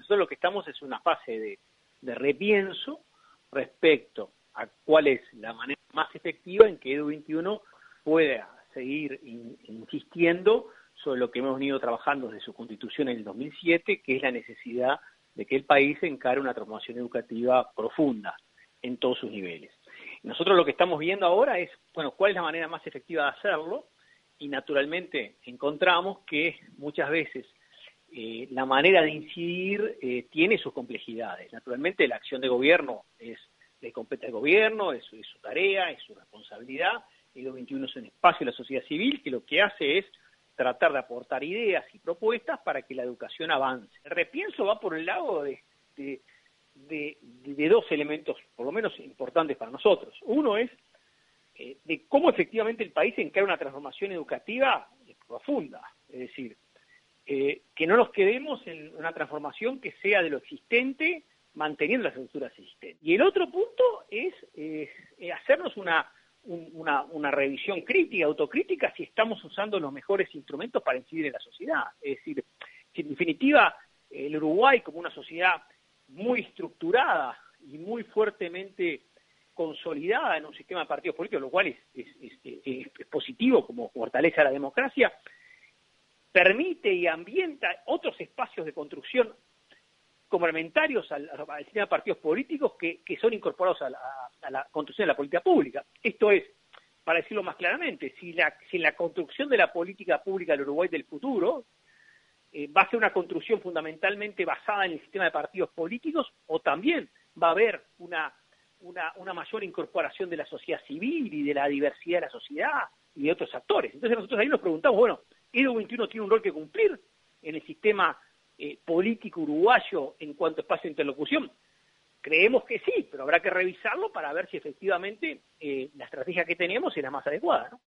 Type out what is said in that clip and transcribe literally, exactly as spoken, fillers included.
nosotros lo que estamos es en una fase de, de repienso respecto a cuál es la manera más efectiva en que Edu veintiuno pueda seguir in, insistiendo sobre lo que hemos venido trabajando desde su constitución en el dos mil siete, que es la necesidad de que el país encare una transformación educativa profunda en todos sus niveles. Nosotros lo que estamos viendo ahora es, bueno, cuál es la manera más efectiva de hacerlo, y naturalmente encontramos que muchas veces eh, la manera de incidir eh, tiene sus complejidades. Naturalmente la acción de gobierno es, le compete al gobierno, es, es su tarea, es su responsabilidad. Edu veintiuno es un espacio de la sociedad civil que lo que hace es tratar de aportar ideas y propuestas para que la educación avance. El repienso va por el lado de, de, de, de dos elementos, por lo menos importantes para nosotros. Uno es eh, de cómo efectivamente el país encara una transformación educativa profunda, es decir, eh, que no nos quedemos en una transformación que sea de lo existente, manteniendo las estructuras existentes. Y el otro punto es eh, hacernos una Una, una revisión crítica, autocrítica, si estamos usando los mejores instrumentos para incidir en la sociedad. Es decir, si en definitiva el Uruguay como una sociedad muy estructurada y muy fuertemente consolidada en un sistema de partidos políticos, lo cual es, es, es, es, es positivo como fortaleza la democracia, permite y ambienta otros espacios de construcción complementarios al, al sistema de partidos políticos que, que son incorporados a la, a la construcción de la política pública. Esto es, para decirlo más claramente, si la, si la construcción de la política pública del Uruguay del futuro eh, va a ser una construcción fundamentalmente basada en el sistema de partidos políticos, o también va a haber una, una, una mayor incorporación de la sociedad civil y de la diversidad de la sociedad y de otros actores. Entonces nosotros ahí nos preguntamos, bueno, Edu veintiuno tiene un rol que cumplir en el sistema Eh, político uruguayo en cuanto a espacio de interlocución. Creemos que sí, pero habrá que revisarlo para ver si efectivamente eh, la estrategia que tenemos es la más adecuada, ¿no?